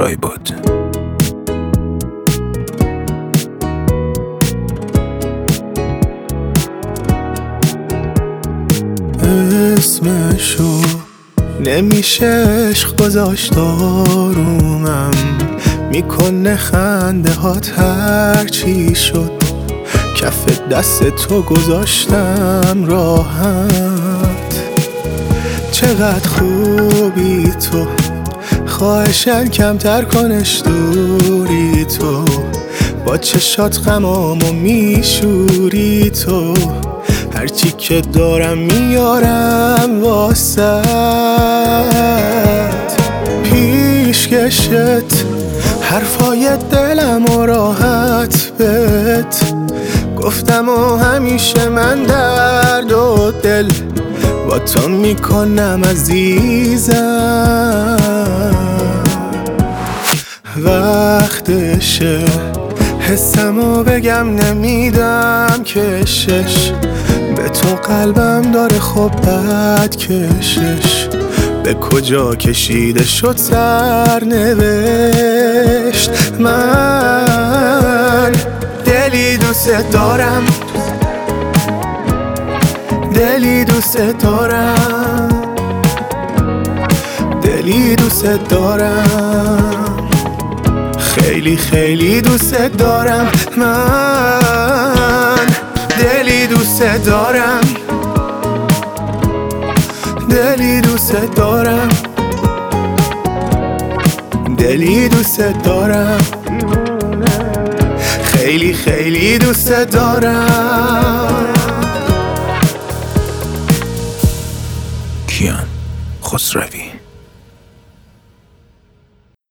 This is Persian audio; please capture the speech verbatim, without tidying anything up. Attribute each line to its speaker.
Speaker 1: خسروی بود.
Speaker 2: اسمشو نمیشه عشق گذاشت آرومم میکنه خنده هات هر چی شد کف دست تو گذاشتم راحت. چقدر خوبی تو خواهشن کمتر کنش دوری تو با چشات غمامو میشوری تو هرچی که دارم میارم واسط پیشکشت حرفای دلم و راحت بهت گفتم و همیشه من درد و دل با تو میکنم عزیزم. وقتشه حسمو بگم نمیدم کشش به تو قلبم داره خب بد کشش به کجا کشیده شد سرنوشت. من دلی دوست دارم دلی دوست دارم دلی دوست دارم خیلی خیلی دوست دارم. من دلی دوست دارم دلی دوست دارم دلی دوست دارم خیلی خیلی دوست دارم.
Speaker 1: کیان خسروی.